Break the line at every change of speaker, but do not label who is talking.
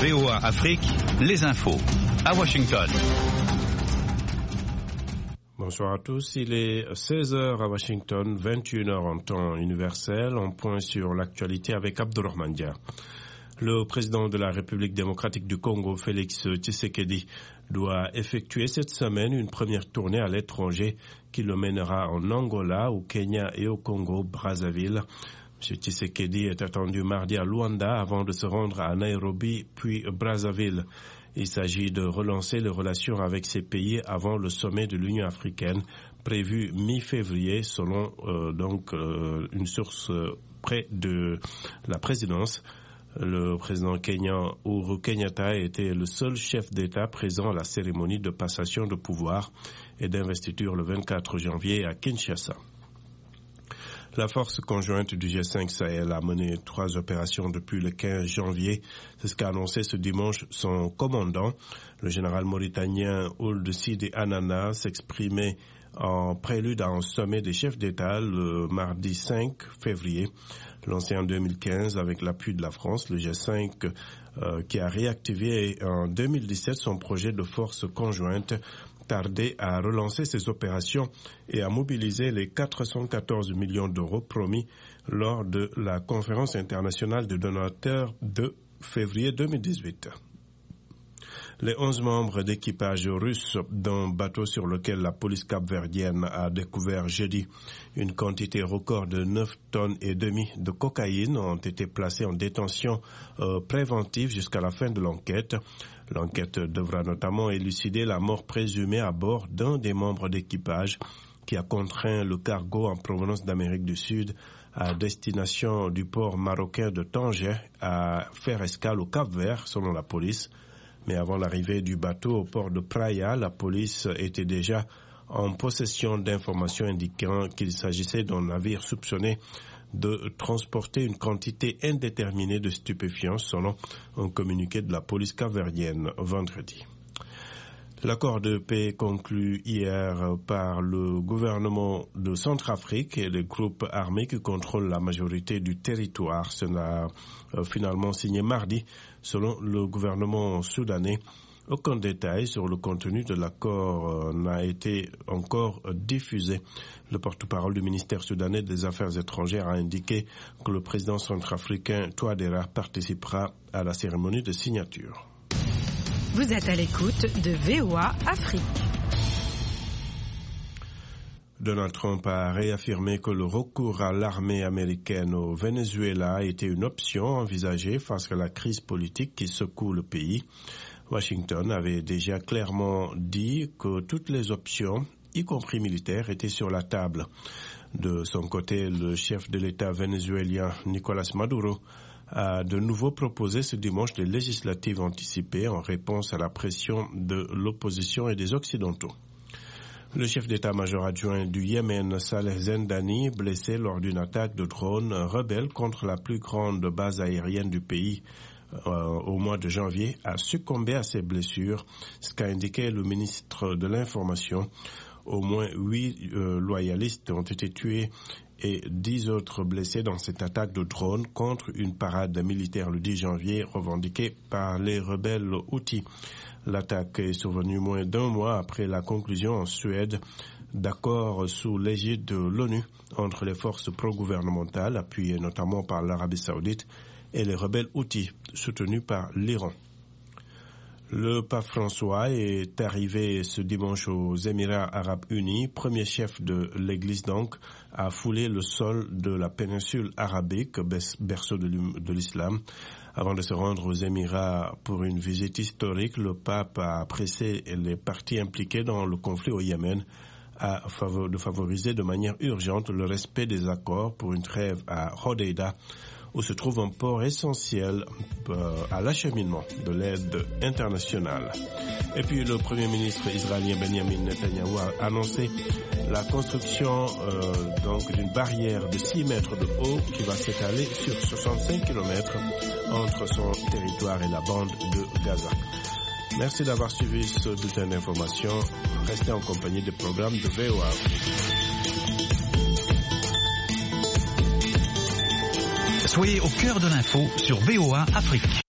VOA Afrique, les infos. À Washington.
Bonsoir à tous, il est 16h à Washington, 21h en temps universel. On point sur l'actualité avec Abdourahmane Dia. Le président de la République démocratique du Congo, Félix Tshisekedi, doit effectuer cette semaine une première tournée à l'étranger qui le mènera en Angola, au Kenya et au Congo-Brazzaville. M. Tshisekedi est attendu mardi à Luanda avant de se rendre à Nairobi puis Brazzaville. Il s'agit de relancer les relations avec ces pays avant le sommet de l'Union africaine prévu mi-février selon une source près de la présidence. Le président kenyan Uhuru Kenyatta était le seul chef d'État présent à la cérémonie de passation de pouvoir et d'investiture le 24 janvier à Kinshasa. La force conjointe du G5 Sahel a mené 3 opérations depuis le 15 janvier. C'est ce qu'a annoncé ce dimanche son commandant. Le général mauritanien Ould Sidi Anana s'exprimait en prélude à un sommet des chefs d'État le mardi 5 février. Lancé en 2015 avec l'appui de la France, le G5 qui a réactivé en 2017 son projet de force conjointe tardait à relancer ses opérations et à mobiliser les 414 millions d'euros promis lors de la conférence internationale de donateurs de février 2018. Les 11 membres d'équipage russe d'un bateau sur lequel la police capverdienne a découvert jeudi une quantité record de 9 tonnes et demie de cocaïne ont été placés en détention préventive jusqu'à la fin de l'enquête. L'enquête devra notamment élucider la mort présumée à bord d'un des membres d'équipage qui a contraint le cargo en provenance d'Amérique du Sud à destination du port marocain de Tanger à faire escale au Cap-Vert, selon la police. Mais avant l'arrivée du bateau au port de Praia, la police était déjà en possession d'informations indiquant qu'il s'agissait d'un navire soupçonné de transporter une quantité indéterminée de stupéfiants, selon un communiqué de la police capverdienne vendredi. L'accord de paix conclu hier par le gouvernement de Centrafrique et les groupes armés qui contrôlent la majorité du territoire sera finalement signé mardi, selon le gouvernement soudanais. Aucun détail sur le contenu de l'accord n'a été encore diffusé. Le porte-parole du ministère soudanais des Affaires étrangères a indiqué que le président centrafricain Touadéra participera à la cérémonie de signature.
Vous êtes à l'écoute de VOA Afrique.
Donald Trump a réaffirmé que le recours à l'armée américaine au Venezuela était une option envisagée face à la crise politique qui secoue le pays. Washington avait déjà clairement dit que toutes les options, y compris militaires, étaient sur la table. De son côté, le chef de l'État vénézuélien Nicolás Maduro a de nouveau proposé ce dimanche des législatives anticipées en réponse à la pression de l'opposition et des Occidentaux. Le chef d'état-major adjoint du Yémen, Saleh Zendani, blessé lors d'une attaque de drone rebelle contre la plus grande base aérienne du pays au mois de janvier, a succombé à ses blessures, ce qu'a indiqué le ministre de l'Information. Au moins 8 loyalistes ont été tués et 10 autres blessés dans cette attaque de drone contre une parade militaire le 10 janvier revendiquée par les rebelles Houthis. L'attaque est survenue moins d'un mois après la conclusion en Suède d'accords sous l'égide de l'ONU entre les forces pro-gouvernementales appuyées notamment par l'Arabie Saoudite et les rebelles Houthis soutenus par l'Iran. Le pape François est arrivé ce dimanche aux Émirats arabes unis, premier chef de l'Église donc, à fouler le sol de la péninsule arabique, berceau de l'islam. Avant de se rendre aux Émirats pour une visite historique, le pape a pressé les parties impliquées dans le conflit au Yémen de favoriser de manière urgente le respect des accords pour une trêve à Hodeïda, où se trouve un port essentiel à l'acheminement de l'aide internationale. Et puis le Premier ministre israélien Benjamin Netanyahu a annoncé la construction d'une barrière de 6 mètres de haut qui va s'étaler sur 65 km entre son territoire et la bande de Gaza. Merci d'avoir suivi ce bulletin d'information. Restez en compagnie des programmes de VOA.
Soyez au cœur de l'info sur VOA Afrique.